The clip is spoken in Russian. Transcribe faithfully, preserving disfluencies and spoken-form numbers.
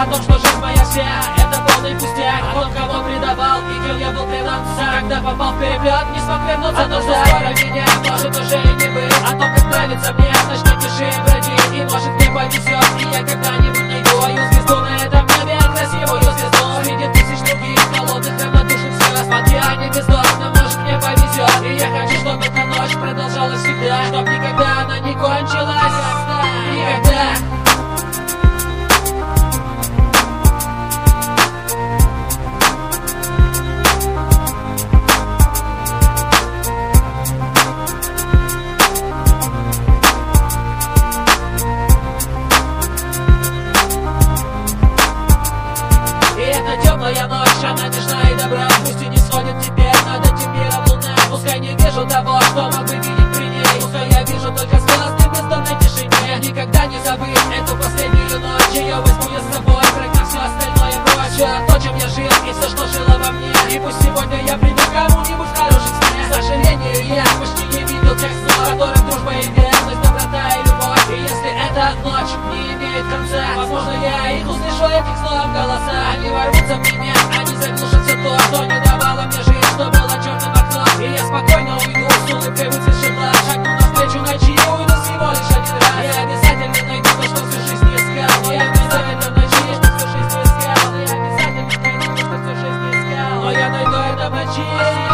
О том, что жизнь моя вся это полный пустяк, о том, кого предавал и кем я был предан сам. Когда попал в переплет, не смог вернуться, но скоро меня может уже и не быть. О том, как нравится мне в ночной тиши бродить, и может мне повезет, и я когда-нибудь найду свою звезду на этом небе, красивую звезду среди тысяч других холодных, равнодушных звезд. Вот я не бездомно, может мне повезет, и я хочу, чтобы эта ночь продолжалась всегда, чтоб никогда она не кончилась. Никогда. Темная ночь, она нежна и добра, пусть и не сходит теперь над этим миром луна. Пускай не вижу того, что мог бы видеть при ней, пускай я вижу только звезды в бездонной тишине. Никогда не забыть эту последнюю ночь, ее возьму я с собой, прогнав все остальное прочь. То, чем я жил, и все, что жило во мне, и пусть сегодня я приду кому-нибудь в хороших снах. К сожалению, я почти не видел тех снов, в которых дружба и верность, доброта и любовь. И если эта ночь не имеет конца, возможно, я их услышу, этих снов голоса. Они ворвутся в меня, они заглушат все то, что не давало мне жить, что было черным окном. И я спокойно уйду, с улыбкой выцветшим глаз, шагну навстречу ночи, уйду всего лишь один раз. Я обязательно найду то, что всю жизнь искал. Я обязательно найду то, что всю жизнь искал. Я обязательно найду то, что всю жизнь искал. Но я найду это в ночи.